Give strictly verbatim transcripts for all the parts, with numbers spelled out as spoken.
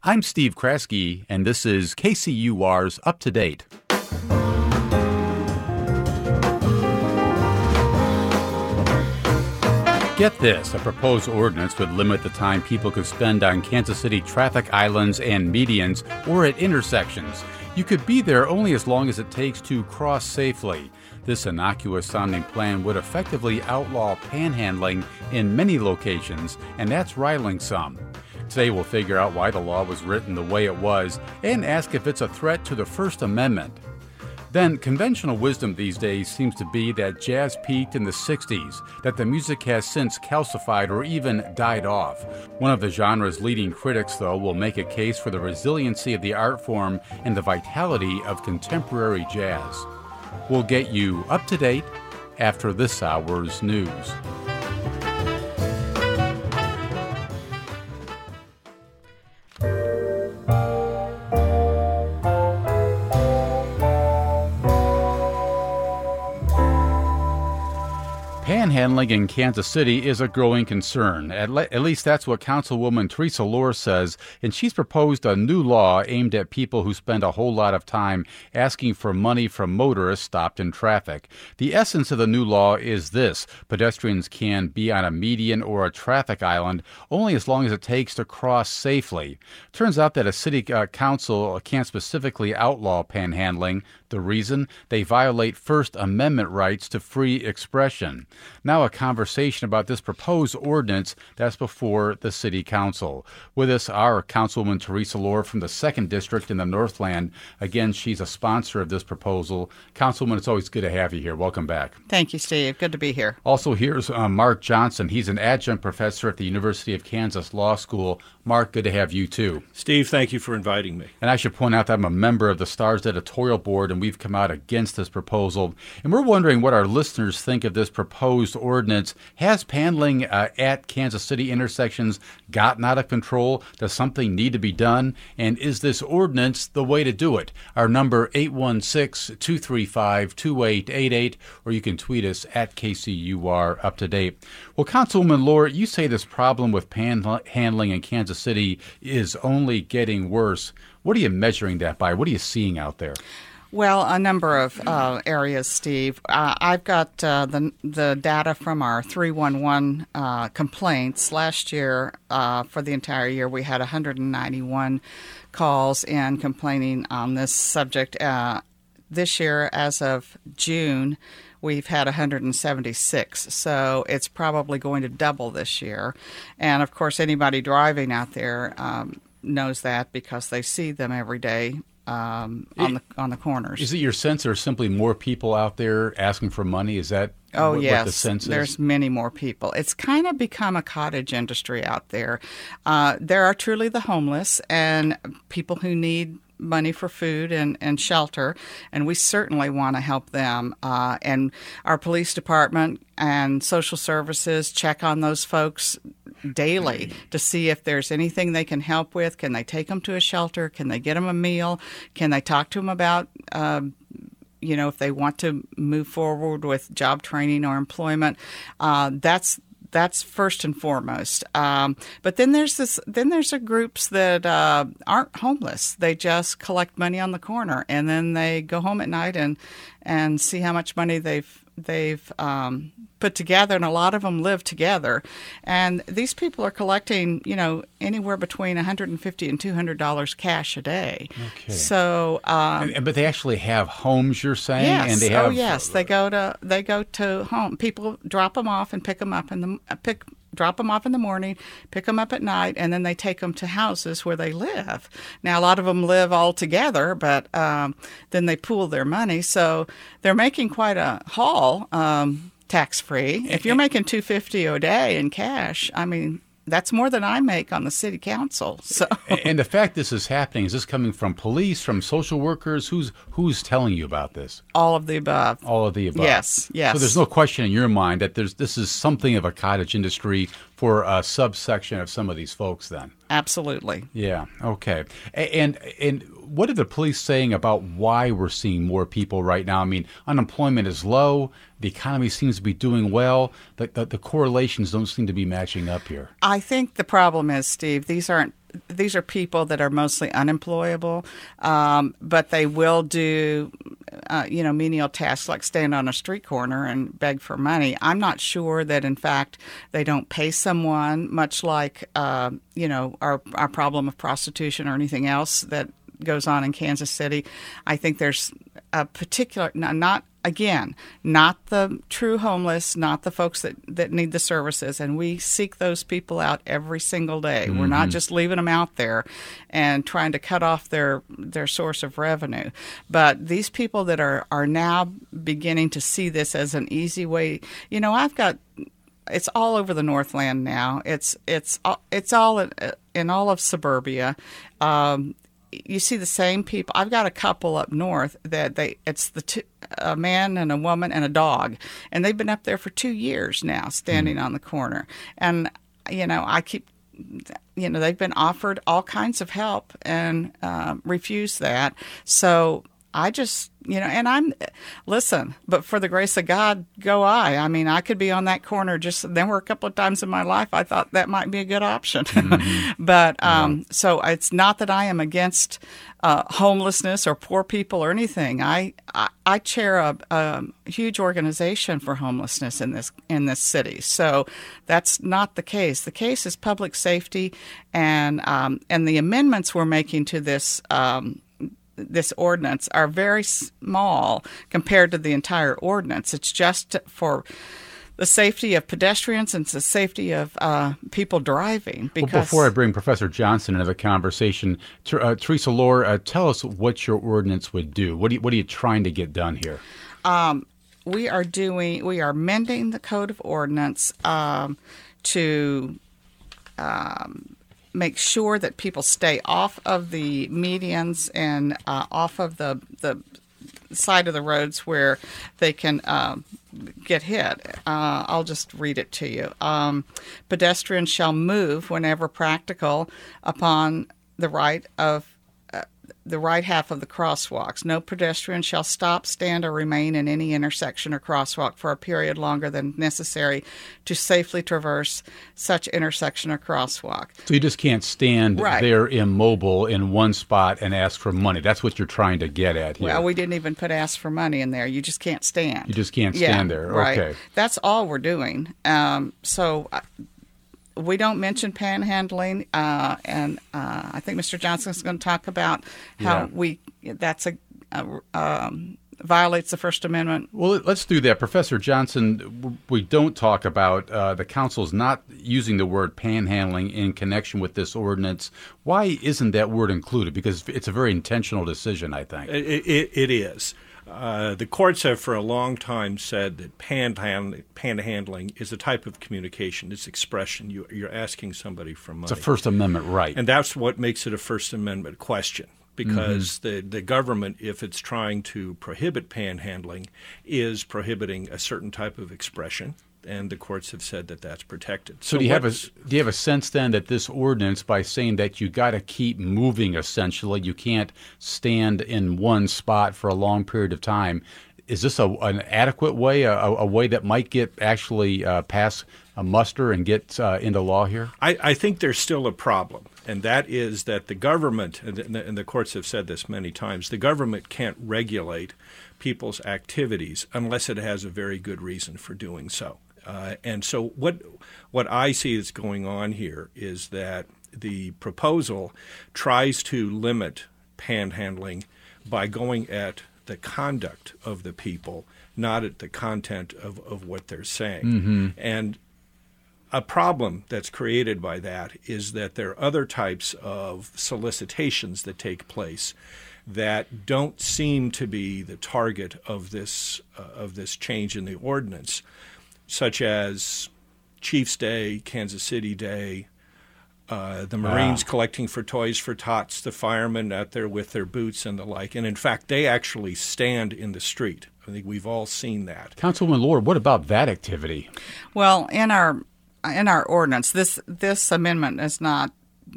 I'm Steve Kraske, and this is K C U R's Up to Date. Get this, a proposed ordinance would limit the time people could spend on Kansas City traffic islands and medians or at intersections. You could be there only as long as it takes to cross safely. This innocuous-sounding plan would effectively outlaw panhandling in many locations, and that's riling some. Today we'll figure out why the law was written the way it was and ask if it's a threat to the First Amendment. Then, conventional wisdom these days seems to be that jazz peaked in the sixties, that the music has since calcified or even died off. One of the genre's leading critics, though, will make a case for the resiliency of the art form and the vitality of contemporary jazz. We'll get you up to date after this hour's news. Panhandling in Kansas City is a growing concern. At, le- at least that's what Councilwoman Teresa Lohr says, and she's proposed a new law aimed at people who spend a whole lot of time asking for money from motorists stopped in traffic. The essence of the new law is this: pedestrians can be on a median or a traffic island only as long as it takes to cross safely. Turns out that a city uh, council can't specifically outlaw panhandling. The reason? They violate First Amendment rights to free expression. Now a conversation about this proposed ordinance that's before the City Council. With us, our Councilwoman Teresa Lohr from the second District in the Northland. Again, she's a sponsor of this proposal. Councilwoman, it's always good to have you here. Welcome back. Thank you, Steve. Good to be here. Also, here's uh, Mark Johnson. He's an adjunct professor at the University of Kansas Law School. Mark, good to have you, too. Steve, thank you for inviting me. And I should point out that I'm a member of the STARS editorial board, and we've come out against this proposal. And we're wondering what our listeners think of this proposed ordinance. Has panhandling uh, at Kansas City intersections gotten out of control? Does something need to be done? And is this ordinance the way to do it? Our number, eight one six, two three five, two eight eight eight, or you can tweet us at K C U R Up to Date. Well, Councilwoman Lohr, you say this problem with panhandling in Kansas City is only getting worse. What are you measuring that by? What are you seeing out there? Well, a number of uh, areas, Steve. Uh, I've got uh, the the data from our three one one uh, complaints. Last year, uh, for the entire year, we had one hundred ninety-one calls in complaining on this subject. Uh, this year, as of June, we've had one hundred seventy-six, so it's probably going to double this year. And, of course, anybody driving out there um, knows that because they see them every day. Um, on the on the corners. Is it your sense there are simply more people out there asking for money? Is that oh what, yes? what the sense is? There's many more people. It's kind of become a cottage industry out there. Uh, there are truly the homeless and people who need money for food and, and shelter, and we certainly want to help them. Uh, and our police department and social services check on those folks daily to see if there's anything they can help with. Can they take them to a shelter? Can they get them a meal? Can they talk to them about, um, you know, if they want to move forward with job training or employment? Uh, that's That's first and foremost. Um, but then there's this. Then there's a groups that uh, aren't homeless. They just collect money on the corner, and then they go home at night and and see how much money they've they've um, put together. And a lot of them live together. And these people are collecting, you know, anywhere between one hundred fifty and two hundred dollars cash a day. Okay. So, um, and, but they actually have homes, you're saying, yes. and they have. Oh, yes. They go to they go to home. People drop them off and pick them up in the pick. drop them off in the morning, pick them up at night, and then they take them to houses where they live. Now, a lot of them live all together, but um, then they pool their money. So they're making quite a haul um, tax-free. If you're making two hundred fifty dollars a day in cash, I mean, that's more than I make on the city council. So, and the fact this is happening, is this coming from police, from social workers? Who's who's telling you about this? All of the above. All of the above. Yes, yes. So there's no question in your mind that there's this is something of a cottage industry for a subsection of some of these folks then. Absolutely. Yeah, okay. And and what are the police saying about why we're seeing more people right now? I mean, unemployment is low. The economy seems to be doing well. The, the, the correlations don't seem to be matching up here. I think the problem is, Steve, these aren't these are people that are mostly unemployable, um, but they will do, uh, you know, menial tasks like stand on a street corner and beg for money. I'm not sure that, in fact, they don't pay someone, much like, uh, you know, our, our problem of prostitution or anything else that goes on in Kansas City. I think there's a particular, not, again, not the true homeless, not the folks that, that need the services, and we seek those people out every single day. Mm-hmm. We're not just leaving them out there and trying to cut off their their source of revenue. But these people that are, are now beginning to see this as an easy way, you know, I've got, it's all over the Northland now. It's it's it's all in, in all of suburbia. Um, You see the same people. I've got a couple up north that they it's the two, a man and a woman and a dog, and they've been up there for two years now, standing mm. on the corner. And you know, I keep, you know, they've been offered all kinds of help and uh, refused that. So I just, you know, and I'm, listen, but for the grace of God, go I. I mean, I could be on that corner. Just there were a couple of times in my life I thought that might be a good option. Mm-hmm. but um, yeah. So it's not that I am against uh, homelessness or poor people or anything. I I, I chair a, a huge organization for homelessness in this in this city. So that's not the case. The case is public safety, and um, and the amendments we're making to this. Um, this ordinance are very small compared to the entire ordinance. It's just for the safety of pedestrians and the safety of uh, people driving. Because well, before I bring Professor Johnson into the conversation, uh, Teresa Lohr, uh, tell us what your ordinance would do. What are you, what are you trying to get done here? Um, we are doing, we are amending the Code of Ordinance um, to um, make sure that people stay off of the medians and uh, off of the the side of the roads where they can uh, get hit. Uh, I'll just read it to you. Um, pedestrians shall move whenever practical upon the right of the right half of the crosswalks. No pedestrian shall stop, stand, or remain in any intersection or crosswalk for a period longer than necessary to safely traverse such intersection or crosswalk. So you just can't stand right. there immobile in one spot and ask for money. That's what you're trying to get at here. Well, we didn't even put ask for money in there. You just can't stand. You just can't yeah, stand there. Right. Okay. That's all we're doing. Um, so... I, We don't mention panhandling, uh, and uh, I think Mister Johnson is going to talk about how yeah. we that's a, a um, violates the First Amendment. Well, let's do that. Professor Johnson, we don't talk about uh, the council's not using the word panhandling in connection with this ordinance. Why isn't that word included? Because it's a very intentional decision, I think. It, it, it is. Uh, the courts have for a long time said that panhandling, panhandling is a type of communication, it's expression. You, you're asking somebody for money. It's a First Amendment right. And that's what makes it a First Amendment question, because mm-hmm. the, the government, if it's trying to prohibit panhandling, is prohibiting a certain type of expression. And the courts have said that that's protected. So, so do you have a do you have a sense then that this ordinance, by saying that you got to keep moving, essentially, you can't stand in one spot for a long period of time, is this a, an adequate way, a, a way that might get actually uh, pass a muster and get uh, into law here? I, I think there's still a problem, and that is that the government, and the, and the courts have said this many times, the government can't regulate people's activities unless it has a very good reason for doing so. Uh, and so what what I see is going on here is that the proposal tries to limit panhandling by going at the conduct of the people, not at the content of, of what they're saying. Mm-hmm. And a problem that's created by that is that there are other types of solicitations that take place that don't seem to be the target of this uh, of this change in the ordinance, such as Chiefs Day, Kansas City Day, uh, the Marines wow. collecting for Toys for Tots, the firemen out there with their boots and the like. And in fact, they actually stand in the street. I think we've all seen that. Councilwoman Lohr, what about that activity? Well, in our in our ordinance, this this amendment is not.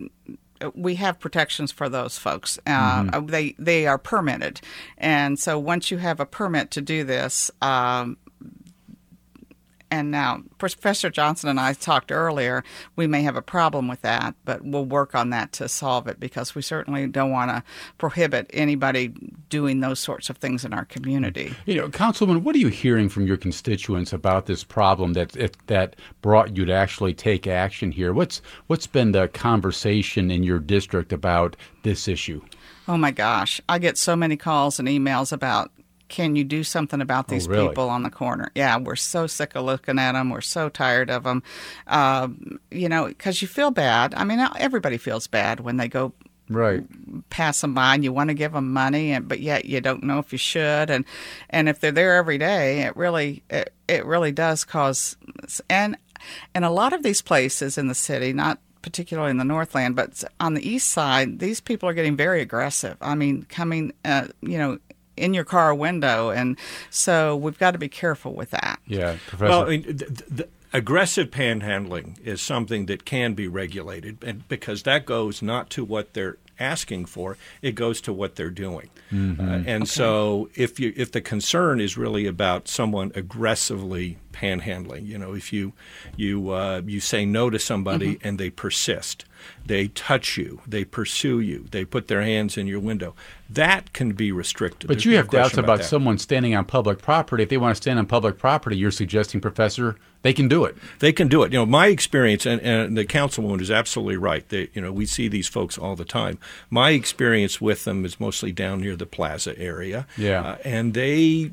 We have protections for those folks. Uh, mm-hmm. They they are permitted, and so once you have a permit to do this. Um, And now, Professor Johnson and I talked earlier, we may have a problem with that, but we'll work on that to solve it, because we certainly don't want to prohibit anybody doing those sorts of things in our community. You know, Councilwoman, what are you hearing from your constituents about this problem that that brought you to actually take action here? What's what's been the conversation in your district about this issue? Oh my gosh, I get so many calls and emails about, can you do something about these oh, really? people on the corner? Yeah, we're so sick of looking at them. We're so tired of them. Uh, you know, because you feel bad. I mean, everybody feels bad when they go right pass them by and you want to give them money, and but yet you don't know if you should. And and if they're there every day, it really it, it really does cause. And and a lot of these places in the city, not particularly in the Northland, but on the east side, these people are getting very aggressive. I mean, coming, uh, you know, in your car window, and so we've got to be careful with that. Yeah, Professor. Well, I mean, the, the aggressive panhandling is something that can be regulated, and because that goes not to what they're asking for, it goes to what they're doing. Mm-hmm. Uh, and okay. so if you if the concern is really about someone aggressively panhandling, you know, if you you uh, you say no to somebody mm-hmm. and they persist, they touch you, they pursue you, they put their hands in your window, that can be restricted. But There's you no have doubts about, about someone standing on public property. If they want to stand on public property, you're suggesting, Professor, they can do it. They can do it. You know, my experience, and, and the councilwoman is absolutely right. They, you know, we see these folks all the time. My experience with them is mostly down near the Plaza area. Yeah. Uh, and they,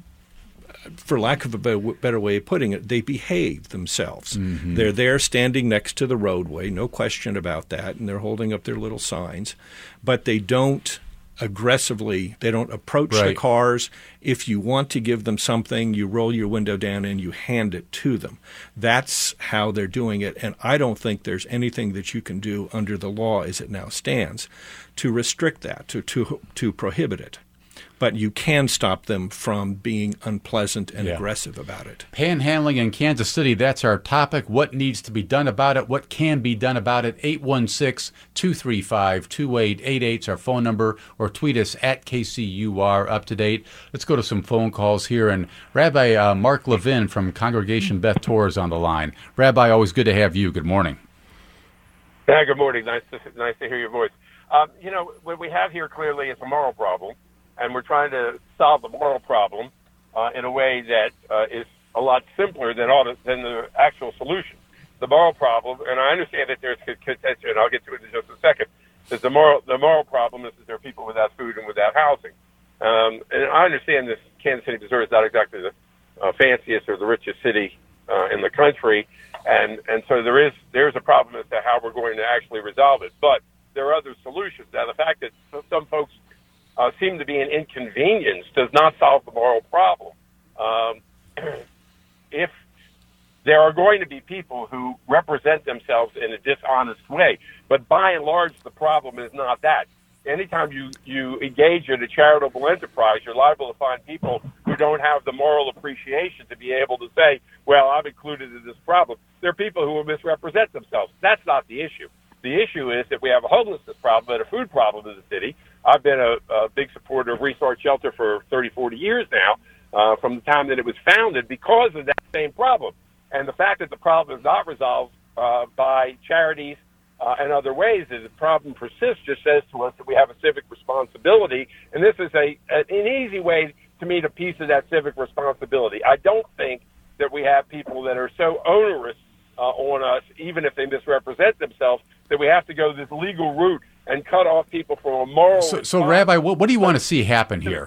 for lack of a better way of putting it, they behave themselves. Mm-hmm. They're there standing next to the roadway, no question about that, and they're holding up their little signs. But they don't aggressively, they don't approach right. the cars. If you want to give them something, you roll your window down and you hand it to them. That's how they're doing it, and I don't think there's anything that you can do under the law as it now stands to restrict that, to to to prohibit it. But you can stop them from being unpleasant and yeah. aggressive about it. Panhandling in Kansas City, that's our topic. What needs to be done about it? What can be done about it? eight one six, two three five, two eight eight eight is our phone number, or tweet us at K C U R Up to Date. Let's go to some phone calls here. And Rabbi uh, Mark Levin from Congregation Beth Torah is on the line. Rabbi, always good to have you. Good morning. Yeah, good morning. Nice to, nice to hear your voice. Um, you know, what we have here clearly is a moral problem. And we're trying to solve the moral problem uh, in a way that uh, is a lot simpler than all the, than the actual solution. The moral problem, and I understand that there's contention, and I'll get to it in just a second. Is the moral the moral problem is that there are people without food and without housing. Um, and I understand this Kansas City, Missouri is not exactly the uh, fanciest or the richest city uh, in the country, and and so there is there's a problem as to how we're going to actually resolve it. But there are other solutions. Now, the fact that some folks Uh, seem to be an inconvenience does not solve the moral problem. Um, if there are going to be people who represent themselves in a dishonest way, but by and large, the problem is not that. Anytime you, you engage in a charitable enterprise, you're liable to find people who don't have the moral appreciation to be able to say, well, I'm included in this problem. There are people who will misrepresent themselves. That's not the issue. The issue is that we have a homelessness problem and a food problem in the city. I've been a, a big supporter of Resource Shelter for thirty, forty years now, uh, from the time that it was founded, because of that same problem. And the fact that the problem is not resolved uh, by charities uh, and other ways, that the problem persists, just says to us that we have a civic responsibility. And this is a an easy way to meet a piece of that civic responsibility. I don't think that we have people that are so onerous uh, on us, even if they misrepresent themselves, that we have to go this legal route and cut off people from a moral. So, so Rabbi, what, what do you want to see happen here?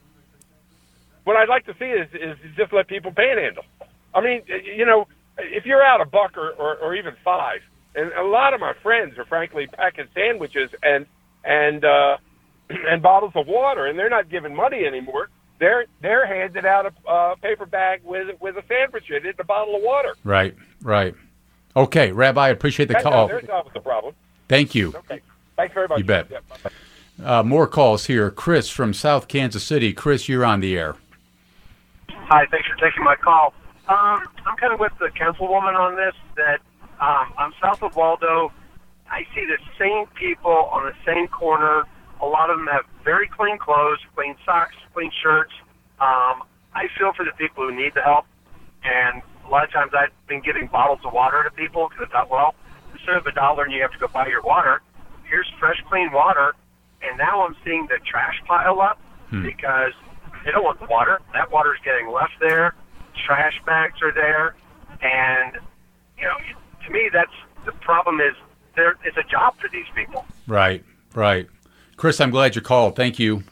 What I'd like to see is, is just let people panhandle. I mean, you know, if you're out a buck or, or, or even five, and a lot of my friends are frankly packing sandwiches and and uh, and bottles of water, and they're not giving money anymore. They're they're handing out a uh, paper bag with with a sandwich in it and a bottle of water. Right, right. Okay, Rabbi, I appreciate the That's call. There's not the problem. Thank you. Okay. Thanks very much. You bet. Yeah, uh, more calls here. Chris from South Kansas City. Chris, you're on the air. Hi, thanks for taking my call. Um, I'm kind of with the councilwoman on this, that um, I'm south of Waldo. I see the same people on the same corner. A lot of them have very clean clothes, clean socks, clean shirts. Um, I feel for the people who need the help, and a lot of times I've been giving bottles of water to people because I thought, well, instead of a dollar and you have to go buy your water, here's fresh, clean water. And now I'm seeing the trash pile up hmm. because they don't want the water. That water's getting left there. Trash bags are there. And, you know, to me, that's the problem is there is a job for these people. Right, right. Chris, I'm glad you called. Thank you.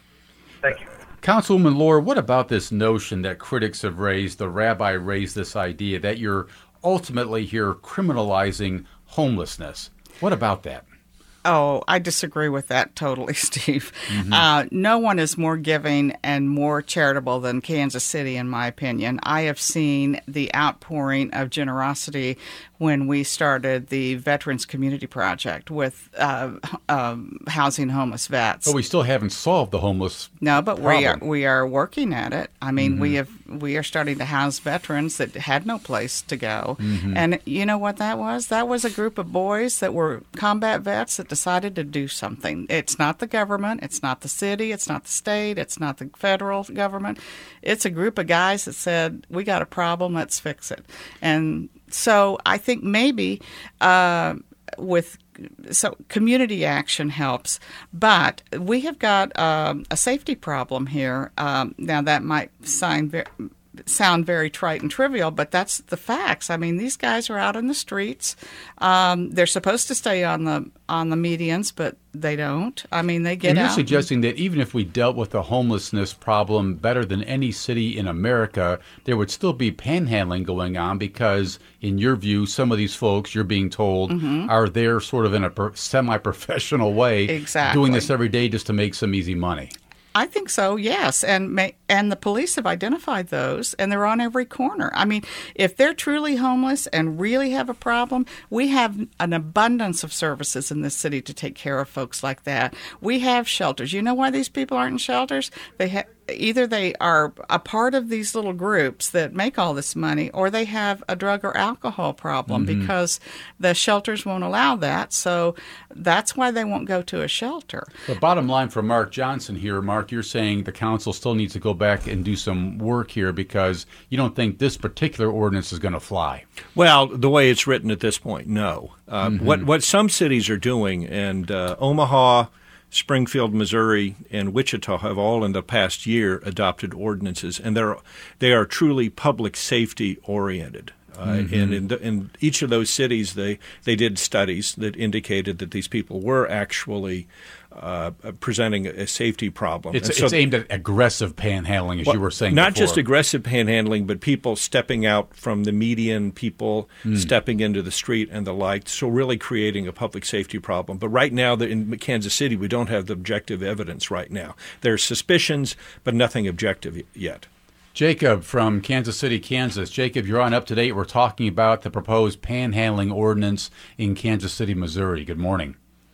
Thank you. Councilwoman Lohr, what about this notion that critics have raised, the rabbi raised this idea that you're ultimately here criminalizing homelessness? What about that? Oh, I disagree with that totally, Steve. Mm-hmm. Uh, no one is more giving and more charitable than Kansas City, in my opinion. I have seen the outpouring of generosity when we started the Veterans Community Project with uh, um, housing homeless vets. But we still haven't solved the homeless No, but problem. we are we are working at it. I mean, Mm-hmm. we have we are starting to house veterans that had no place to go. Mm-hmm. And you know what that was? That was a group of boys that were combat vets that decided to do something. It's not the government, it's not the city, it's not the state, it's not the federal government. It's a group of guys that said, we got a problem, let's fix it. And so I think maybe uh, with so community action helps, but we have got um, a safety problem here. Um, now that might sound very, sound very trite and trivial, but that's the facts. I mean, these guys are out in the streets. Um, they're supposed to stay on the on the medians, but they don't. I mean, they get and you're out. suggesting that even if we dealt with the homelessness problem better than any city in America, there would still be panhandling going on because, in your view, some of these folks, you're being told, Mm-hmm. are there sort of in a per- semi-professional way Exactly. doing this every day just to make some easy money. I think so, yes, and may, and the police have identified those, and they're on every corner. I mean, if they're truly homeless and really have a problem, we have an abundance of services in this city to take care of folks like that. We have shelters. You know why these people aren't in shelters? They ha- either they are a part of these little groups that make all this money, or they have a drug or alcohol problem Mm-hmm. because the shelters won't allow that. So that's why they won't go to a shelter. The bottom line for Mark Johnson here, Mark, you're saying the council still needs to go back and do some work here because you don't think this particular ordinance is going to fly. Well, the way it's written at this point, no. Uh, Mm-hmm. What what some cities are doing, and uh, Omaha, Springfield, Missouri, and Wichita have all in the past year adopted ordinances, and they're they are truly public safety oriented. Uh, Mm-hmm. And in, the, in each of those cities, they, they did studies that indicated that these people were actually uh, presenting a safety problem. It's, And so- it's aimed at aggressive panhandling, as well, you were saying Not before. just aggressive panhandling, but people stepping out from the median, people Mm. stepping into the street and the like, so really creating a public safety problem. But right now, the- in Kansas City, we don't have the objective evidence right now. There's suspicions, but nothing objective y- yet. Jacob from Kansas City, Kansas. Jacob, you're on Up to Date. We're talking about the proposed panhandling ordinance in Kansas City, Missouri. Good morning.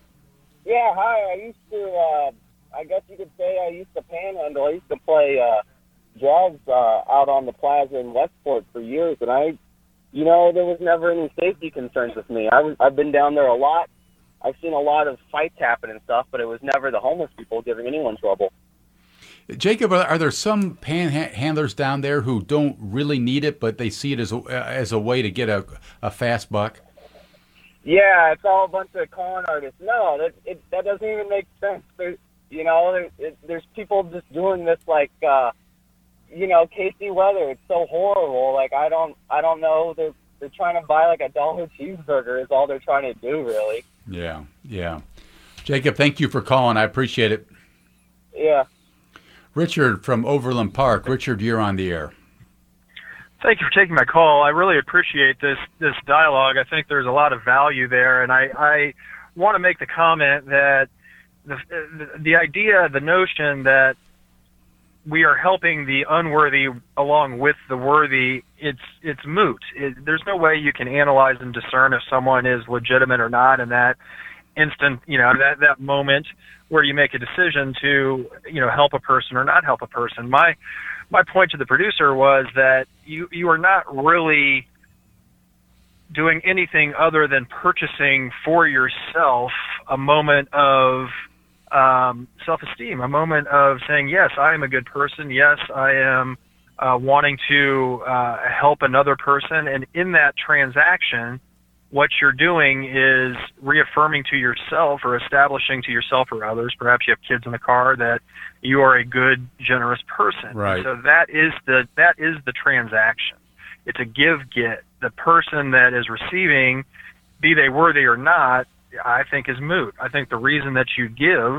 Yeah, hi. I used to, uh, I guess you could say I used to panhandle. I used to play uh, drugs uh, out on the plaza in Westport for years, and I, you know, there was never any safety concerns with me. I was, I've been down there a lot. I've seen a lot of fights happen and stuff, but it was never the homeless people giving anyone trouble. Jacob, are, are there some panhandlers down there who don't really need it, but they see it as a, as a way to get a, a fast buck? Yeah, it's all a bunch of con artists. No, that it, that doesn't even make sense. There, you know, there, it, there's people just doing this like, uh, you know, Casey Weather. It's so horrible. Like I don't, I don't know. They're they're trying to buy like a dollar cheeseburger. Is all they're trying to do, really. Yeah, yeah. Jacob, thank you for calling. I appreciate it. Yeah. Richard from Overland Park. Richard, you're on the air. Thank you for taking my call. I really appreciate this this dialogue. I think there's a lot of value there, and I, I want to make the comment that the, the the idea, the notion that we are helping the unworthy along with the worthy, it's it's moot. It, there's no way you can analyze and discern if someone is legitimate or not in that instant, you know, that that moment where you make a decision to, you know, help a person or not help a person. My my point to the producer was that you you are not really doing anything other than purchasing for yourself a moment of um, self-esteem, a moment of saying, yes, I am a good person. Yes, I am uh, wanting to uh, help another person. And in that transaction, what you're doing is reaffirming to yourself or establishing to yourself or others, perhaps you have kids in the car, that you are a good, generous person. Right. So that is the that is the transaction. It's a give-get. The person that is receiving, be they worthy or not, I think is moot. I think the reason that you give,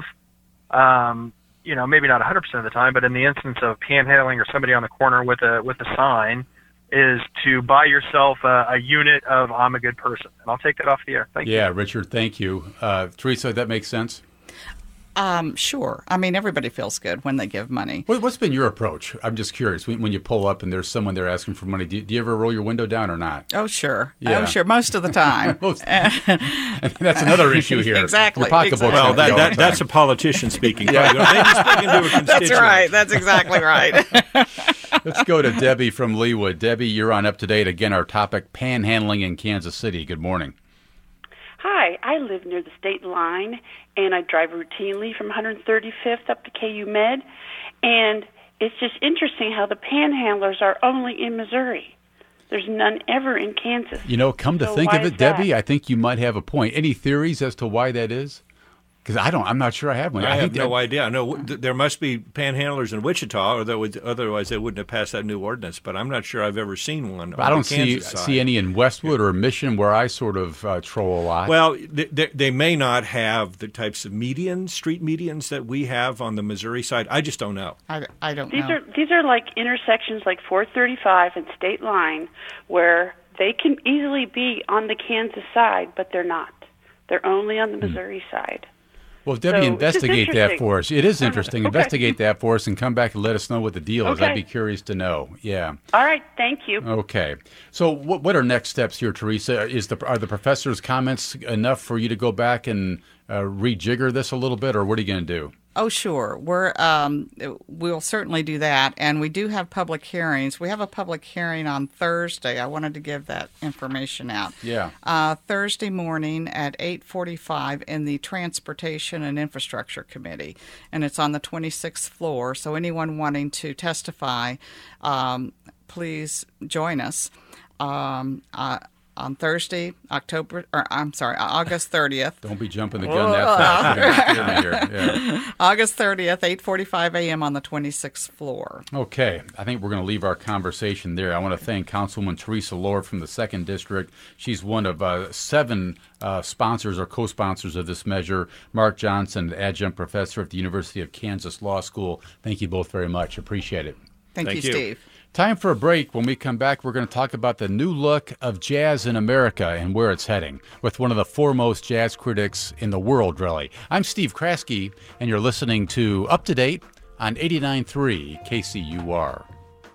um, you know, maybe not one hundred percent of the time, but in the instance of panhandling or somebody on the corner with a with a sign, is to buy yourself a, a unit of I'm a good person. And I'll take that off the air. Thank yeah, you. Yeah, Richard, thank you. Uh, Teresa, that makes sense? Um, sure. I mean, everybody feels good when they give money. What, what's been your approach? I'm just curious. When, when you pull up and there's someone there asking for money, do you, do you ever roll your window down or not? Oh, sure. Yeah. Oh, sure. Most of the time. Most, that's another issue here. Exactly. Your pocketbook's exactly. Well, empty that, all that the that's a time. politician speaking. Yeah. They just speak into a constituent. That's right. That's exactly right. Let's go to Debbie from Leawood. Debbie, you're on Up to Date. Again, our topic, panhandling in Kansas City. Good morning. Hi, I live near the state line, and I drive routinely from one hundred thirty-fifth up to K U Med, and it's just interesting how the panhandlers are only in Missouri. There's none ever in Kansas. You know, come to So think why of is it, Debbie, that? I think you might have a point. Any theories as to why that is? Because I don't, I'm not sure I have one. I, I have think no that, idea. No, th- there must be panhandlers in Wichita, or that would, otherwise they wouldn't have passed that new ordinance. But I'm not sure I've ever seen one. I on don't the see Kansas side. see any in Westwood or Mission, where I sort of uh, troll a lot. Well, they, they, they may not have the types of medians, street medians that we have on the Missouri side. I just don't know. I, I don't These know. are these are like intersections like four thirty-five and state line where they can easily be on the Kansas side, but they're not. They're only on the Missouri side. Well, Debbie, So, investigate it's that interesting. for us. It is interesting. Okay. Investigate that for us and come back and let us know what the deal is. Okay. I'd be curious to know. Yeah. All right, thank you. Okay. So what what are next steps here, Teresa? Is the Are the professor's comments enough for you to go back and uh, rejigger this a little bit, or what are you going to do? Oh, sure. We're um, we'll certainly do that, and we do have public hearings. We have a public hearing on Thursday. I wanted to give that information out. Yeah. Uh, Thursday morning at eight forty-five in the Transportation and Infrastructure Committee, and it's on the twenty-sixth floor. So anyone wanting to testify, um, please join us. Um, uh, On Thursday, October, or I'm sorry, August thirtieth. Don't be jumping the gun that fast. You're gonna scare me here. Yeah. August thirtieth, eight forty-five a.m. on the twenty-sixth floor. Okay, I think we're going to leave our conversation there. I want to thank Councilwoman Teresa Lord from the second District. She's one of uh, seven uh, sponsors or co-sponsors of this measure. Mark Johnson, adjunct professor at the University of Kansas Law School. Thank you both very much. Appreciate it. Thank, Thank you, you. Steve. Time for a break. When we come back, we're going to talk about the new look of jazz in America and where it's heading with one of the foremost jazz critics in the world, really. I'm Steve Kraske, and you're listening to Up to Date on eighty-nine point three K C U R.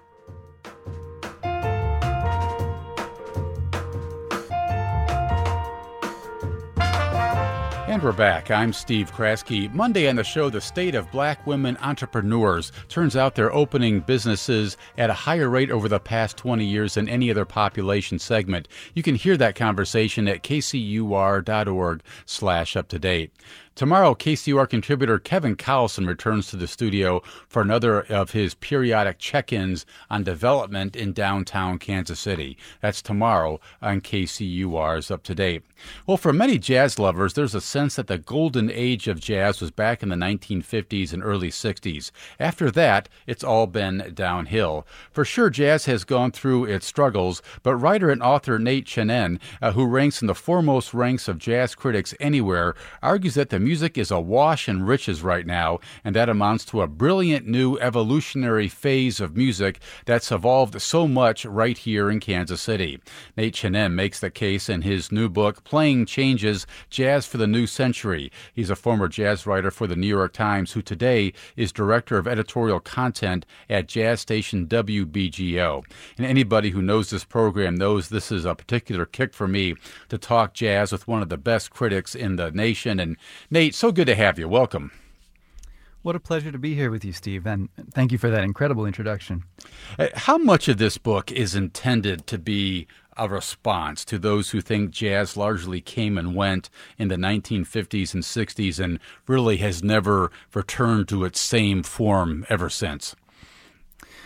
And we're back. I'm Steve Kraske. Monday on the show, the state of black women entrepreneurs. Turns out they're opening businesses at a higher rate over the past twenty years than any other population segment. You can hear that conversation at kcur.org slash up to date. Tomorrow, K C U R contributor Kevin Cowlson returns to the studio for another of his periodic check-ins on development in downtown Kansas City. That's tomorrow on K C U R's Up to Date. Well, for many jazz lovers, there's a sense that the golden age of jazz was back in the nineteen fifties and early sixties. After that, it's all been downhill. For sure, jazz has gone through its struggles, but writer and author Nate Chinen, uh, who ranks in the foremost ranks of jazz critics anywhere, argues that the music is awash in riches right now, and that amounts to a brilliant new evolutionary phase of music that's evolved so much right here in Kansas City. Nate Chinen makes the case in his new book, Playing Changes, Jazz for the New Century. He's a former jazz writer for the New York Times, who today is director of editorial content at jazz station W B G O. And anybody who knows this program knows this is a particular kick for me to talk jazz with one of the best critics in the nation. And Nate, so good to have you. Welcome. What a pleasure to be here with you, Steve, and thank you for that incredible introduction. Uh, How much of this book is intended to be a response to those who think jazz largely came and went in the nineteen fifties and sixties and really has never returned to its same form ever since?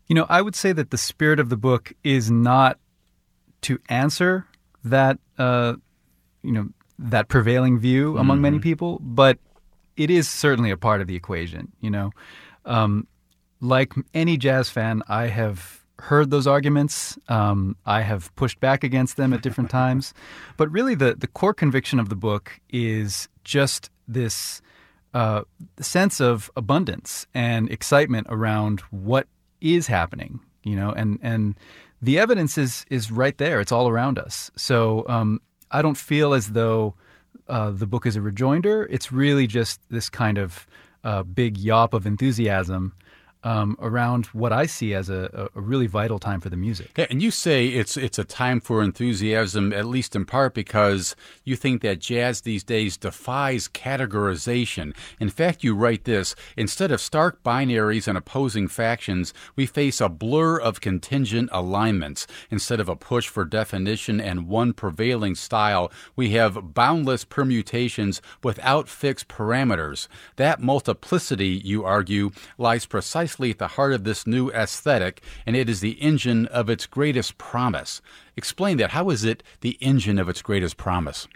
You know, I would say that the spirit of the book is not to answer that, uh, you know, that prevailing view among mm-hmm. many people, but it is certainly a part of the equation, you know. Um, like any jazz fan, I have heard those arguments. Um, I have pushed back against them at different times. But really the, the core conviction of the book is just this uh, sense of abundance and excitement around what is happening, you know, and, and the evidence is, is right there. It's all around us. So um, I don't feel as though uh, the book is a rejoinder. It's really just this kind of uh, big yawp of enthusiasm Um, around what I see as a, a really vital time for the music. Yeah, and you say it's it's a time for enthusiasm, at least in part because you think that jazz these days defies categorization. In fact, you write this: instead of stark binaries and opposing factions, we face a blur of contingent alignments. Instead of a push for definition and one prevailing style, we have boundless permutations without fixed parameters. That multiplicity, you argue, lies precisely at the heart of this new aesthetic, and it is the engine of its greatest promise. Explain that. How is it the engine of its greatest promise?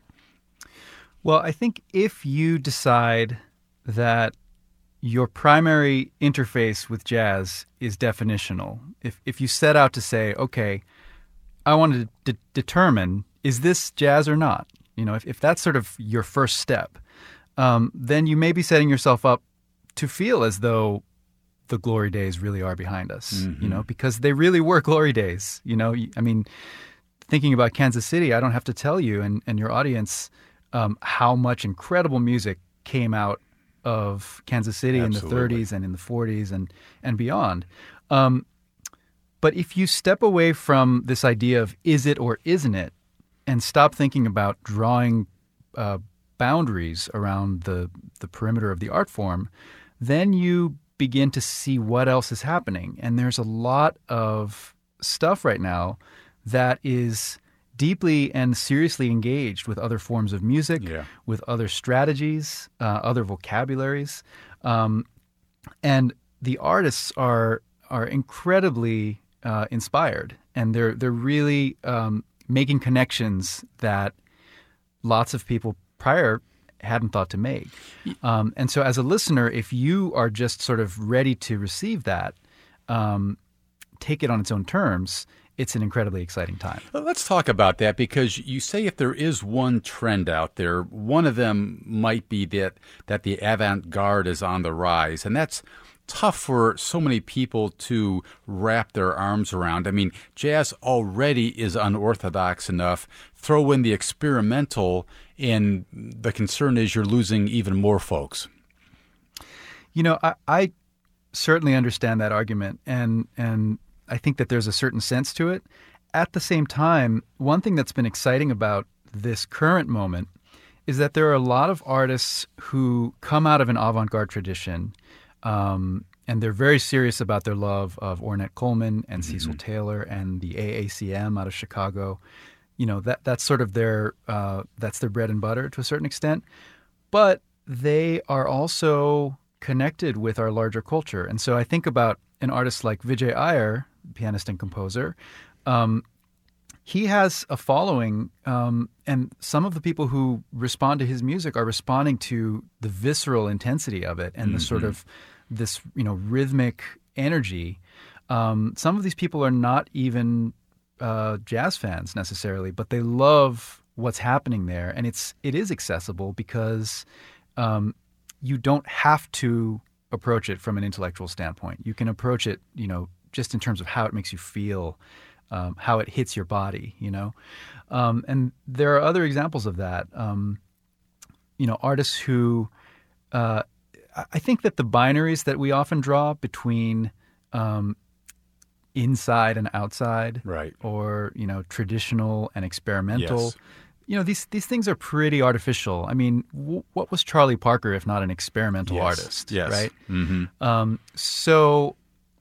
Well, I think if you decide that your primary interface with jazz is definitional, if if you set out to say, okay, I want to de- determine, is this jazz or not? You know, if, if that's sort of your first step, um, then you may be setting yourself up to feel as though the glory days really are behind us, mm-hmm. you know, because they really were glory days. You know, I mean, thinking about Kansas City, I don't have to tell you and, and your audience um, how much incredible music came out of Kansas City Absolutely. in the thirties and in the forties and, and beyond. Um, but if you step away from this idea of is it or isn't it and stop thinking about drawing uh, boundaries around the, the perimeter of the art form, then you begin to see what else is happening. And there's a lot of stuff right now that is deeply and seriously engaged with other forms of music, yeah. with other strategies, uh, other vocabularies. Um, and the artists are are incredibly uh, inspired, and they're they're really um, making connections that lots of people prior hadn't thought to make. Um, and so as a listener, if you are just sort of ready to receive that, um, take it on its own terms, it's an incredibly exciting time. Well, let's talk about that, because you say if there is one trend out there, one of them might be that, that the avant-garde is on the rise. And that's tough for so many people to wrap their arms around. I mean, jazz already is unorthodox enough. Throw in the experimental, and the concern is you're losing even more folks. You know, I, I certainly understand that argument, and and I think that there's a certain sense to it. At the same time, one thing that's been exciting about this current moment is that there are a lot of artists who come out of an avant-garde tradition, um, and they're very serious about their love of Ornette Coleman and mm-hmm. Cecil Taylor and the A A C M out of Chicago. You know, that that's sort of their uh, that's their bread and butter to a certain extent. But they are also connected with our larger culture. And so I think about an artist like Vijay Iyer, pianist and composer. Um, he has a following, um, and some of the people who respond to his music are responding to the visceral intensity of it and mm-hmm. the sort of this, you know, rhythmic energy. Um, some of these people are not even uh, jazz fans necessarily, but they love what's happening there, and it's it is accessible because um, you don't have to approach it from an intellectual standpoint. You can approach it, you know, just in terms of how it makes you feel, um, how it hits your body, you know. Um, and there are other examples of that. Um, you know, artists who uh, I think that the binaries that we often draw between um, inside and outside, right, or you know, traditional and experimental. Yes. You know, these these things are pretty artificial. I mean, w- what was Charlie Parker if not an experimental yes. artist, yes. right? Mm-hmm. Um, so,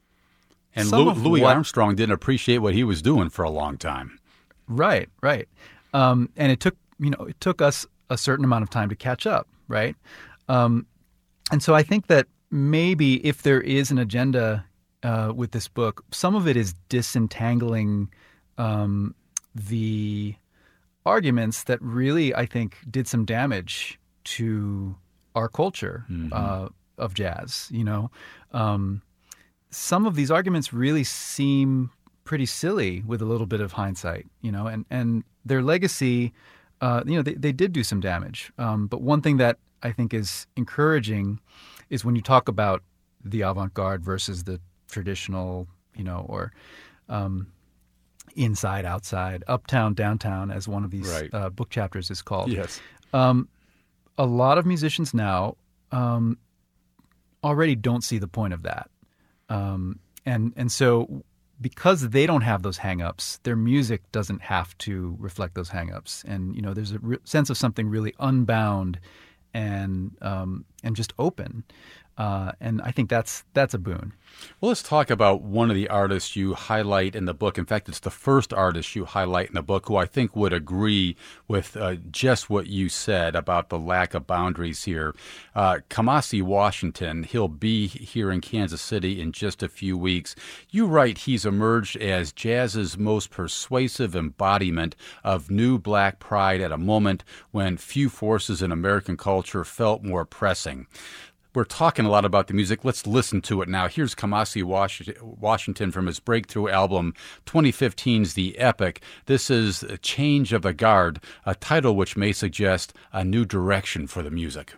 and Louis, Louis what, Armstrong didn't appreciate what he was doing for a long time. Right, right. Um, and it took you know it took us a certain amount of time to catch up, right? Um, and so I think that maybe if there is an agenda uh, with this book. Some of it is disentangling um, the arguments that really, I think, did some damage to our culture mm-hmm. uh, of jazz. You know, um, some of these arguments really seem pretty silly with a little bit of hindsight. You know, and and their legacy, uh, you know, they, they did do some damage. Um, but one thing that I think is encouraging is when you talk about the avant-garde versus the traditional, you know, or um, inside, outside, uptown, downtown, as one of these right. uh, book chapters is called. Yes. Um, a lot of musicians now um, already don't see the point of that. Um, and and so because they don't have those hang-ups, their music doesn't have to reflect those hang-ups. And, you know, there's a re- sense of something really unbound and um, and just open. Uh, and I think that's that's a boon. Well, let's talk about one of the artists you highlight in the book. In fact, it's the first artist you highlight in the book who I think would agree with uh, just what you said about the lack of boundaries here. Uh, Kamasi Washington, he'll be here in Kansas City in just a few weeks. You write he's emerged as jazz's most persuasive embodiment of new black pride at a moment when few forces in American culture felt more pressing. We're talking a lot about the music. Let's listen to it now. Here's Kamasi Washington from his breakthrough album, twenty fifteen's The Epic. This is Change of the Guard, a title which may suggest a new direction for the music.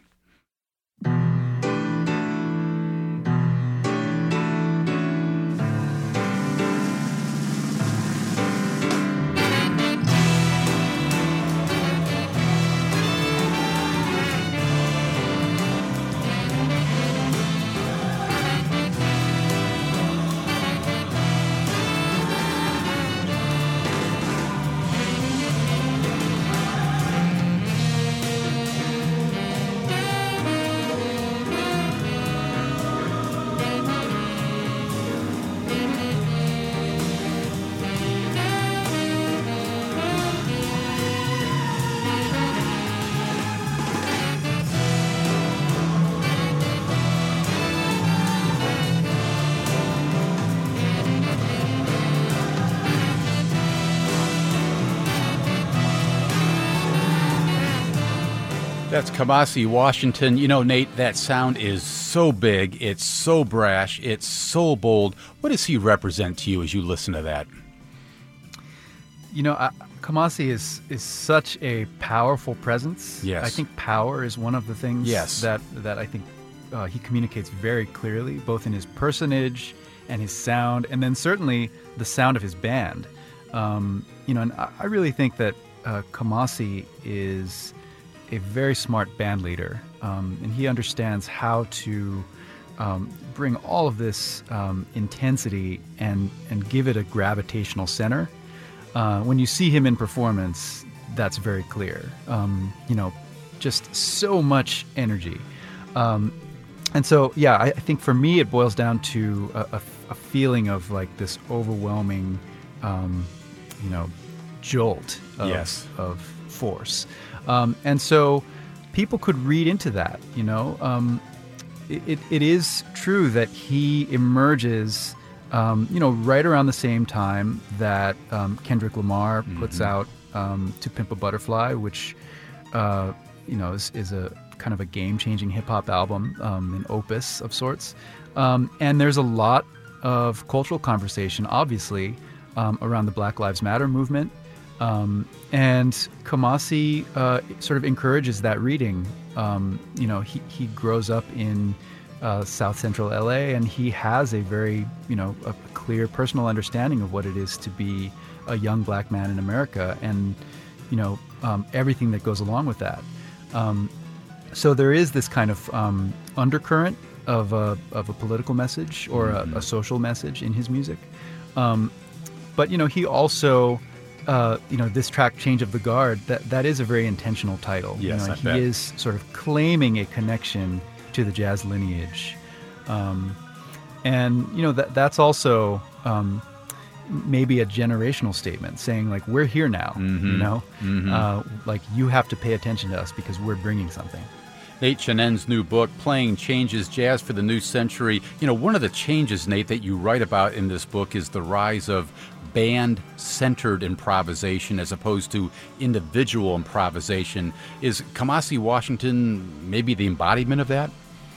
That's Kamasi Washington. You know, Nate, that sound is so big, it's so brash, it's so bold. What does he represent to you as you listen to that? You know, uh, Kamasi is is such a powerful presence. Yes. I think power is one of the things yes. that, that I think uh, he communicates very clearly, both in his personage and his sound, and then certainly the sound of his band. Um, you know, and I, I really think that uh, Kamasi is a very smart band leader, um, and he understands how to um, bring all of this um, intensity and, and give it a gravitational center. Uh, when you see him in performance, that's very clear. Um, you know, just so much energy. Um, and so, yeah, I, I think for me it boils down to a, a, a feeling of like this overwhelming, um, you know, jolt of, yes. of force. Um, and so people could read into that, you know. Um, it, it is true that he emerges, um, you know, right around the same time that um, Kendrick Lamar mm-hmm. puts out um, To Pimp a Butterfly, which, uh, you know, is, is a kind of a game-changing hip-hop album, um, an opus of sorts. Um, and there's a lot of cultural conversation, obviously, um, around the Black Lives Matter movement. Um, and Kamasi uh, sort of encourages that reading. Um, you know, he, he grows up in uh, South Central L A, and he has a very, you know, a clear personal understanding of what it is to be a young black man in America, and, you know, um, everything that goes along with that. Um, so there is this kind of um, undercurrent of a, of a political message or mm-hmm. a, a social message in his music. Um, but, you know, he also... Uh, you know, this track, Change of the Guard, that, that is a very intentional title. Yes, you know, I he bet. is sort of claiming a connection to the jazz lineage. Um, and, you know, that that's also um, maybe a generational statement saying, like, we're here now, mm-hmm. you know? Mm-hmm. Uh, like, you have to pay attention to us because we're bringing something. Nate Chanen's new book, Playing Changes, Jazz for the New Century. You know, one of the changes, Nate, that you write about in this book is the rise of band-centered improvisation as opposed to individual improvisation. Is Kamasi Washington maybe the embodiment of that?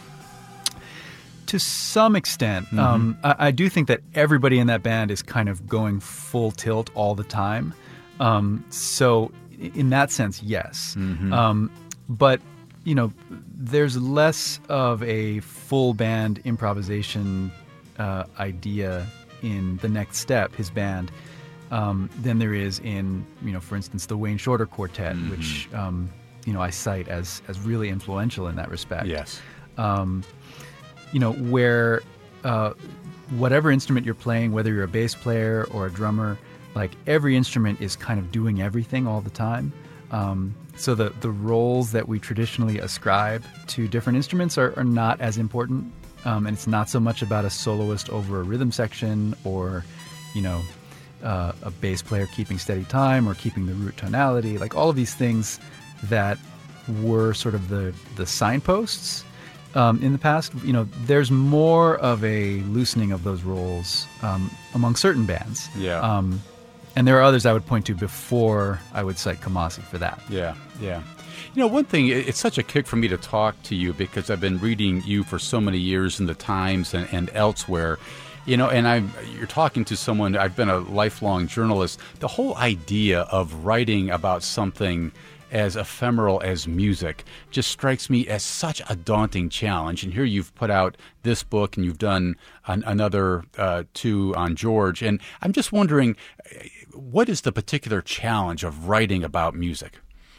To some extent. Mm-hmm. Um, I, I do think that everybody in that band is kind of going full tilt all the time. Um, so in that sense, yes. Mm-hmm. Um, but, you know, there's less of a full band improvisation uh, idea in The Next Step, his band, um, than there is in, you know, for instance, the Wayne Shorter Quartet, mm-hmm. which, um, you know, I cite as, as really influential in that respect. Yes. Um, you know, where uh, whatever instrument you're playing, whether you're a bass player or a drummer, like every instrument is kind of doing everything all the time. Um, so the, the roles that we traditionally ascribe to different instruments are, are not as important. Um, and it's not so much about a soloist over a rhythm section or, you know, uh, a bass player keeping steady time or keeping the root tonality. Like all of these things that were sort of the, the signposts um, in the past, you know, there's more of a loosening of those roles um, among certain bands. Yeah. Um, and there are others I would point to before I would cite Kamasi for that. Yeah, yeah. You know, one thing, it's such a kick for me to talk to you because I've been reading you for so many years in the Times and, and elsewhere, you know, and I'm, you're talking to someone, I've been a lifelong journalist. The whole idea of writing about something as ephemeral as music just strikes me as such a daunting challenge. And here you've put out this book and you've done an, another uh, two on George. And I'm just wondering, what is the particular challenge of writing about music?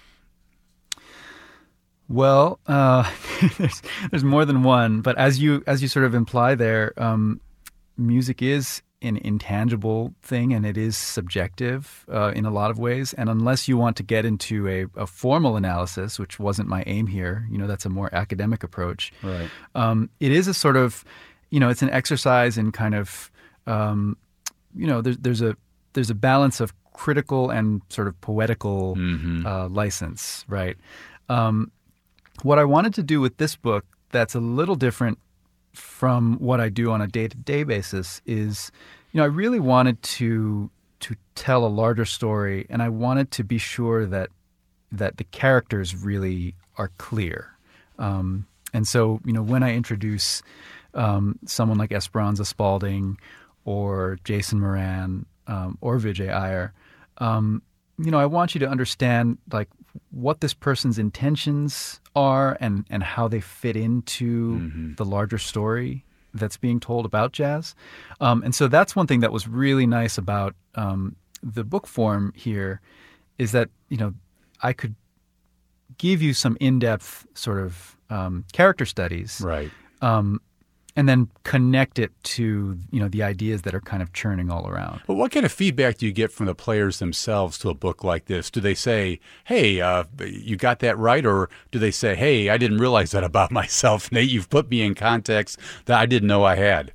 Well, uh, there's, there's more than one, but as you as you sort of imply there, um, music is an intangible thing, and it is subjective uh, in a lot of ways. And unless you want to get into a, a formal analysis, which wasn't my aim here, you know, that's a more academic approach. Right. Um, it is a sort of, you know, it's an exercise in kind of, um, you know, there's there's a there's a balance of critical and sort of poetical mm-hmm. uh, license, right? Um, What I wanted to do with this book that's a little different from what I do on a day-to-day basis is, you know, I really wanted to to tell a larger story, and I wanted to be sure that that the characters really are clear. Um, and so, you know, when I introduce um, someone like Esperanza Spalding or Jason Moran um, or Vijay Iyer, um, you know, I want you to understand, like, what this person's intentions are and, and how they fit into mm-hmm. the larger story that's being told about jazz. Um, and so that's one thing that was really nice about um, the book form here is that, you know, I could give you some in-depth sort of um, character studies. Right. Um, and then connect it to, you know, the ideas that are kind of churning all around. Well, what kind of feedback do you get from the players themselves to a book like this? Do they say, hey, uh, you got that right? Or do they say, hey, I didn't realize that about myself, Nate. You've put me in context that I didn't know I had.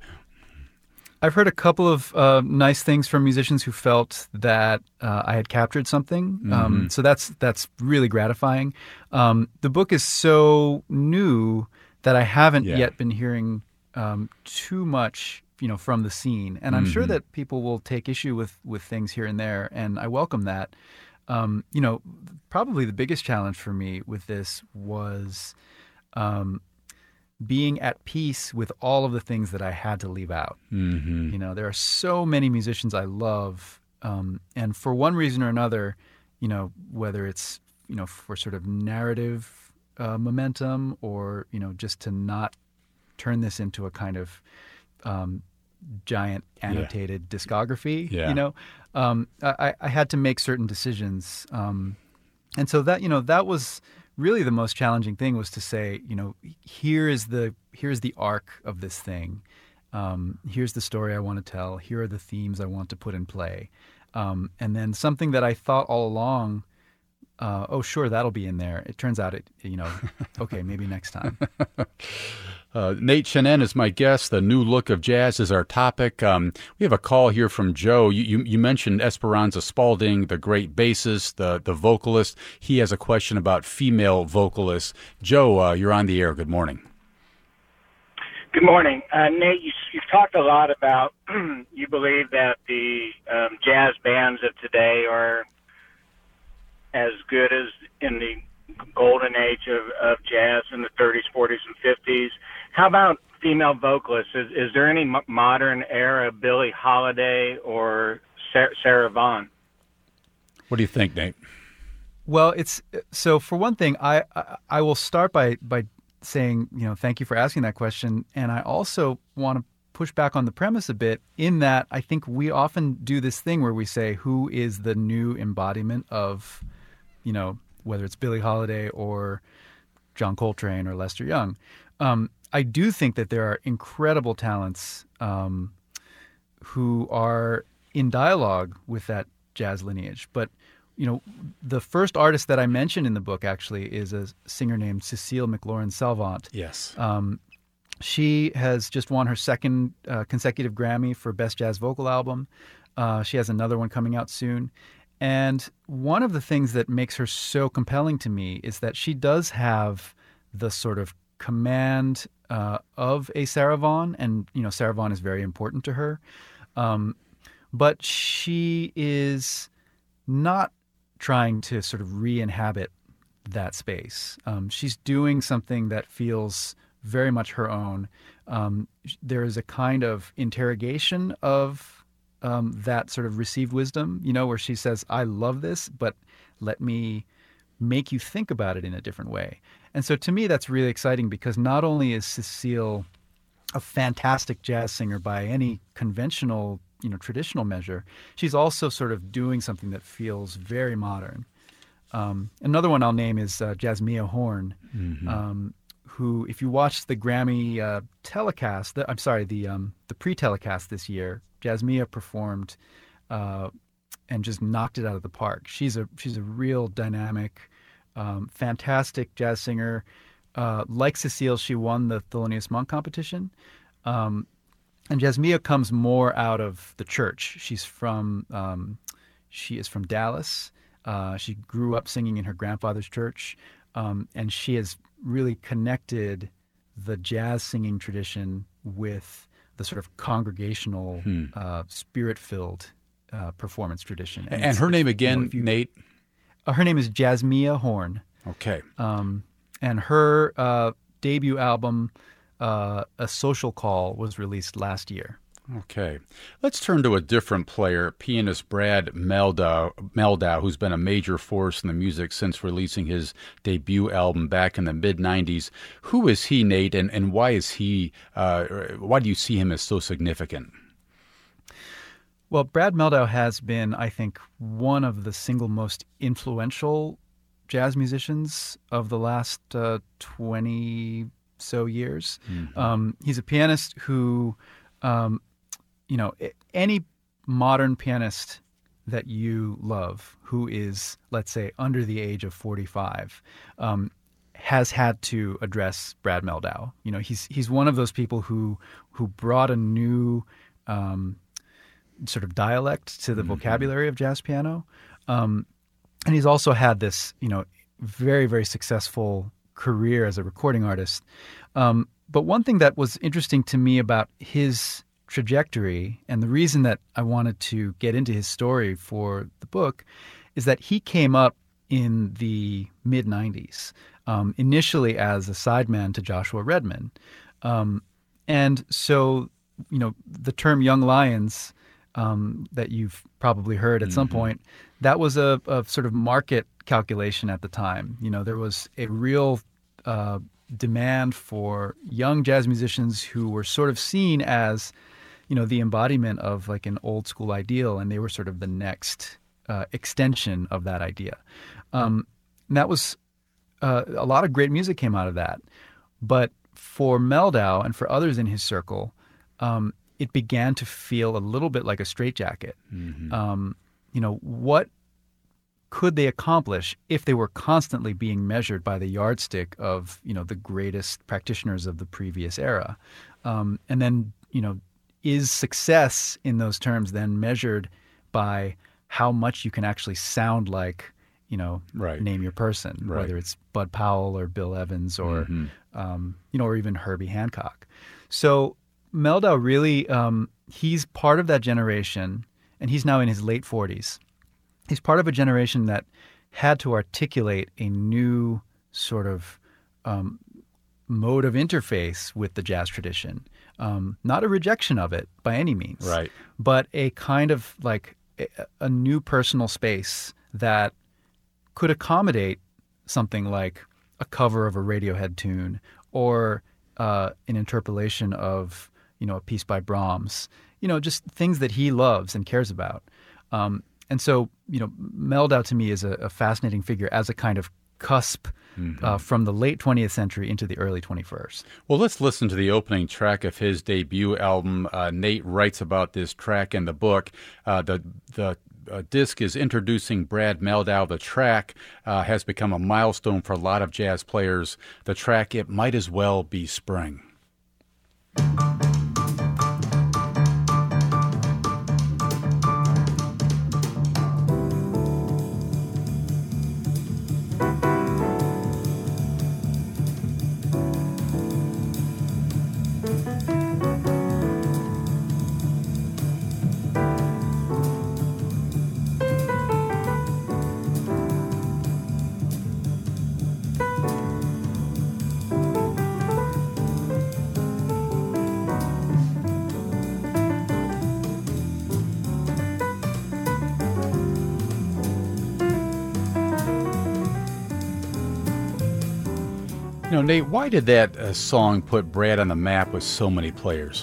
I've heard a couple of uh, nice things from musicians who felt that uh, I had captured something. Mm-hmm. Um, so that's that's really gratifying. Um, the book is so new that I haven't yeah. yet been hearing Um, too much, you know, from the scene, and I'm mm-hmm. sure that people will take issue with with things here and there, and I welcome that. Um, you know, probably the biggest challenge for me with this was um, being at peace with all of the things that I had to leave out. Mm-hmm. You know, there are so many musicians I love, um, and for one reason or another, you know, whether it's, you know, for sort of narrative uh, momentum or, you know, just to not turn this into a kind of um, giant annotated yeah. discography, yeah. you know, um, I, I had to make certain decisions. Um, and so that, you know, that was really the most challenging thing, was to say, you know, here is the, here's the arc of this thing. Um, here's the story I want to tell. Here are the themes I want to put in play. Um, and then something that I thought all along uh, oh, sure, that'll be in there. It turns out it, you know, okay, maybe next time. Uh, Nate Chinen is my guest. The new look of jazz is our topic. Um, we have a call here from Joe. You, you, you mentioned Esperanza Spalding, the great bassist, the, the vocalist. He has a question about female vocalists. Joe, uh, you're on the air. Good morning. Good morning. Uh, Nate, you, you've talked a lot about you believe that the um, jazz bands of today are as good as in the golden age of, of jazz in the thirties, forties, and fifties. How about female vocalists? Is, is there any m- modern era Billie Holiday or Sarah, Sarah Vaughan? What do you think, Nate? Well, it's so for one thing, I, I I will start by by saying, you know, thank you for asking that question, and I also want to push back on the premise a bit in that I think we often do this thing where we say, who is the new embodiment of, you know, whether it's Billie Holiday or John Coltrane or Lester Young. Um, I do think that there are incredible talents um, who are in dialogue with that jazz lineage. But, you know, the first artist that I mentioned in the book actually is a singer named Cecile McLaurin-Salvant. Yes. Um, she has just won her second uh, consecutive Grammy for Best Jazz Vocal Album. Uh, she has another one coming out soon. And one of the things that makes her so compelling to me is that she does have the sort of command uh, of a Sarah Vaughan, and you know Sarah Vaughan is very important to her, um, but she is not trying to sort of re-inhabit that space. Um, she's doing something that feels very much her own. Um, there is a kind of interrogation of Um, that sort of received wisdom, you know, where she says, I love this, but let me make you think about it in a different way. And so to me, that's really exciting because not only is Cecile a fantastic jazz singer by any conventional, you know, traditional measure, she's also sort of doing something that feels very modern. Um, another one I'll name is uh, Jasmia Horn, mm-hmm. um, who, if you watch the Grammy uh, telecast, the, I'm sorry, the um, the pre-telecast this year, Jasmia performed uh, and just knocked it out of the park. She's a she's a real dynamic, um, fantastic jazz singer. Uh, like Cecile, she won the Thelonious Monk competition. Um, and Jasmia comes more out of the church. She's from um, she is from Dallas. Uh, she grew up singing in her grandfather's church, um, and she has really connected the jazz singing tradition with the sort of congregational, hmm. uh, spirit-filled uh, performance tradition. And, and her name again, you know, you, Nate? Uh, her name is Jasmia Horn. Okay. Um, and her uh, debut album, uh, A Social Call, was released last year. Okay. Let's turn to a different player, pianist Brad Mehldau, Mehldau, who's been a major force in the music since releasing his debut album back in the mid nineties. Who is he, Nate, and, and why is he, uh, why do you see him as so significant? Well, Brad Mehldau has been, I think, one of the single most influential jazz musicians of the last uh, twenty so years. Mm-hmm. Um, he's a pianist who... Um, You know, any modern pianist that you love who is, let's say, under the age of forty-five um, has had to address Brad Mehldau. You know, he's he's one of those people who who brought a new um, sort of dialect to the mm-hmm. vocabulary of jazz piano, um, and he's also had this, you know, very very successful career as a recording artist. Um, but one thing that was interesting to me about his trajectory, and the reason that I wanted to get into his story for the book, is that he came up in the mid nineties, um, initially as a sideman to Joshua Redman. Um, and so, you know, the term Young Lions um, that you've probably heard at mm-hmm. some point, that was a, a sort of market calculation at the time. You know, there was a real uh, demand for young jazz musicians who were sort of seen as, you know, the embodiment of like an old school ideal, and they were sort of the next uh, extension of that idea. Um, and that was uh, a lot of great music came out of that. But for Mehldau and for others in his circle, um, it began to feel a little bit like a straitjacket. Mm-hmm. Um, you know, what could they accomplish if they were constantly being measured by the yardstick of, you know, the greatest practitioners of the previous era? Um, and then, you know, is success in those terms then measured by how much you can actually sound like, you know, right. name your person, right. whether it's Bud Powell or Bill Evans or, mm-hmm. um, you know, or even Herbie Hancock. So Meldau really, um, he's part of that generation, and he's now in his late forties. He's part of a generation that had to articulate a new sort of um, mode of interface with the jazz tradition. Um, not a rejection of it by any means, right. but a kind of like a, a new personal space that could accommodate something like a cover of a Radiohead tune or uh, an interpolation of, you know, a piece by Brahms, you know, just things that he loves and cares about. Um, And so, you know, Meldau to me is a, a fascinating figure as a kind of cusp mm-hmm. uh, from the late twentieth century into the early twenty-first. Well, let's listen to the opening track of his debut album. Uh, Nate writes about this track in the book. Uh, the the uh, disc is introducing Brad Meldau. The track uh, has become a milestone for a lot of jazz players. The track, It Might As Well Be Spring. You know, Nate, why did that uh, song put Brad on the map with so many players?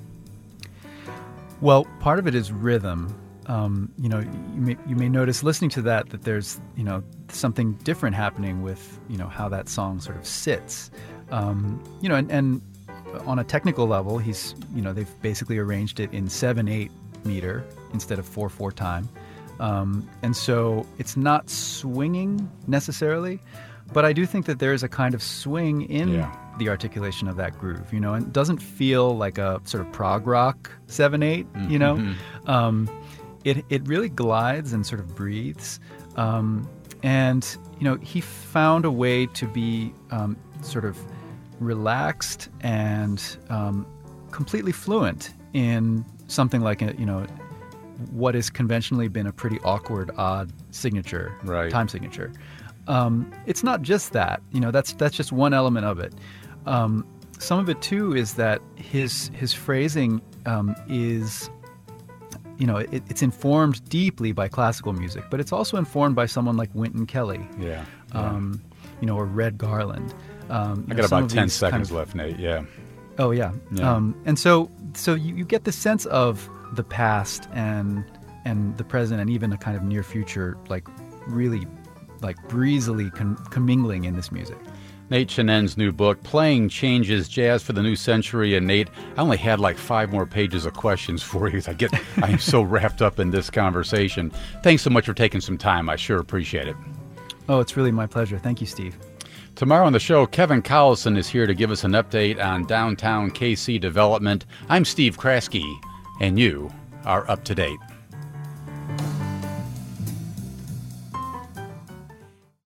Well, part of it is rhythm. Um, you know, you may, you may notice listening to that that there's, you know, something different happening with, you know, how that song sort of sits. Um, you know, and, and on a technical level, he's, you know, they've basically arranged it in seven eight meter instead of four four time. Um, and so it's not swinging necessarily, but I do think that there is a kind of swing in yeah. the articulation of that groove, you know, and it doesn't feel like a sort of prog rock seven eight, mm-hmm. you know. Um, it it really glides and sort of breathes. Um, and, you know, he found a way to be um, sort of relaxed and um, completely fluent in something like, a, you know, what has conventionally been a pretty awkward, odd signature, right. time signature. Um, it's not just that, you know, that's that's just one element of it. Um, some of it too is that his his phrasing um, is, you know, it, it's informed deeply by classical music, but it's also informed by someone like Wynton Kelly, yeah, yeah. Um, you know, or Red Garland. Um, I know, got about ten seconds kind of, left, Nate. Yeah. Oh yeah. yeah. Um, and so so you, you get the sense of the past and and the present and even a kind of near future, like really. like breezily com- commingling in this music. Nate Chanen's new book, Playing Changes Jazz for the New Century. And Nate, I only had like five more pages of questions for you. I get, I am so wrapped up in this conversation. Thanks so much for taking some time. I sure appreciate it. Oh, it's really my pleasure. Thank you, Steve. Tomorrow on the show, Kevin Collison is here to give us an update on downtown K C development. I'm Steve Kraske, and you are up to date.